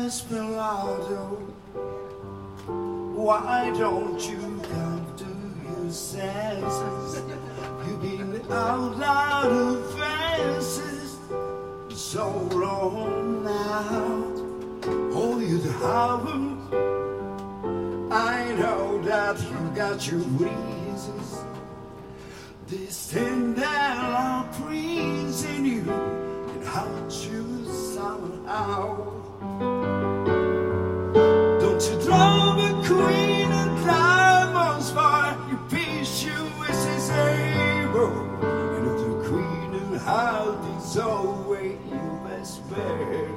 Desperado, why don't you come to your senses? You've been out loud of faces so long now. Oh, you haven't. I know that you got your reasons. This thing that I'm pleasing you can hurt you somehow. Don't you draw the queen of diamonds for your peace, you wish is able. And if the queen of hearts is always you best bet.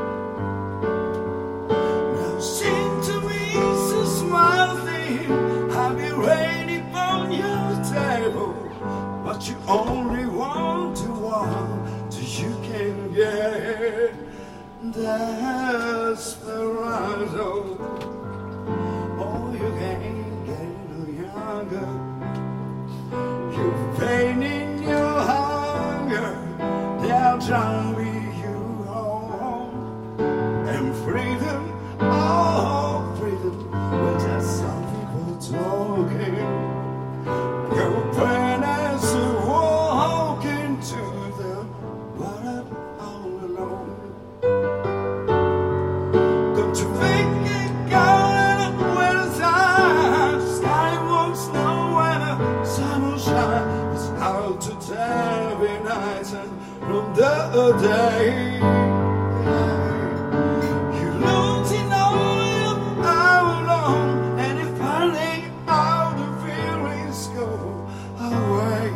Now seem to me so small thing, I'll be ready on your table. But you only want to want till you can get desperado. Oh, you can't get no younger. You've pain in your hunger. They'll drown you home. And freedom, oh freedom, well just some people talking. Your pain as you walk into the water all alone. Don't you think it got when it's high? Sky won't snow when the sun will shine. It's hard to tell every night and from the day. You lose it all hour long, and if finally all the feelings go away.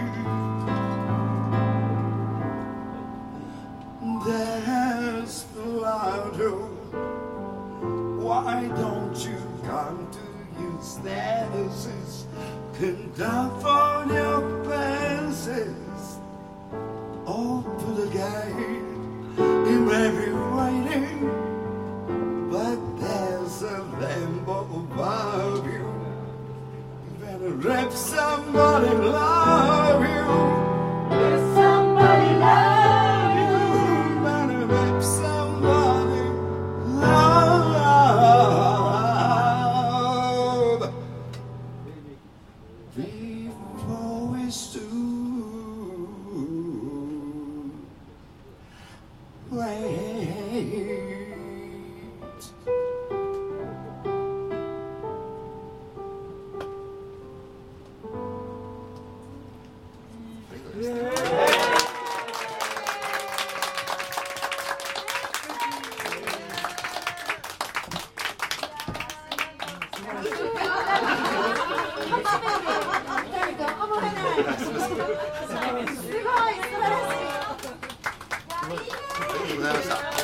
Desperado, why don't you come to your senses? Conduct on your pences. Open the gate, it may be raining, but there's a rainbow above you. You better let somebody love you. Let somebody love you. You better let somebody love. Before it's too late. すごい素晴らしい。 ありがとうございました。